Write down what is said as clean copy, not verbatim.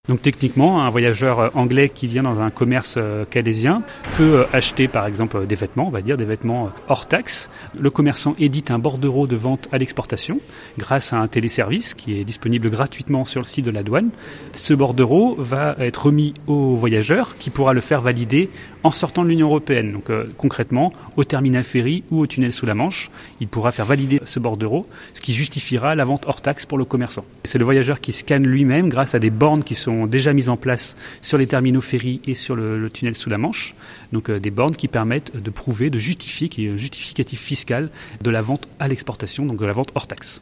Donc techniquement, un voyageur anglais qui vient dans un commerce canadien peut acheter par exemple des vêtements, on va dire des vêtements hors taxe. Le commerçant édite un bordereau de vente à l'exportation grâce à un téléservice qui est disponible gratuitement sur le site de la douane. Ce bordereau va être remis au voyageur qui pourra le faire valider en sortant de l'Union européenne. Donc concrètement, au terminal ferry ou au tunnel sous la Manche, il pourra faire valider ce bordereau, ce qui justifiera la vente hors taxe pour le commerçant. C'est le voyageur qui scanne lui-même grâce à des bornes qui sont déjà mises en place sur les terminaux ferry et sur le tunnel sous la Manche. Donc des bornes qui permettent de prouver, de justifier, qui est un justificatif fiscal de la vente à l'exportation, donc de la vente hors taxe.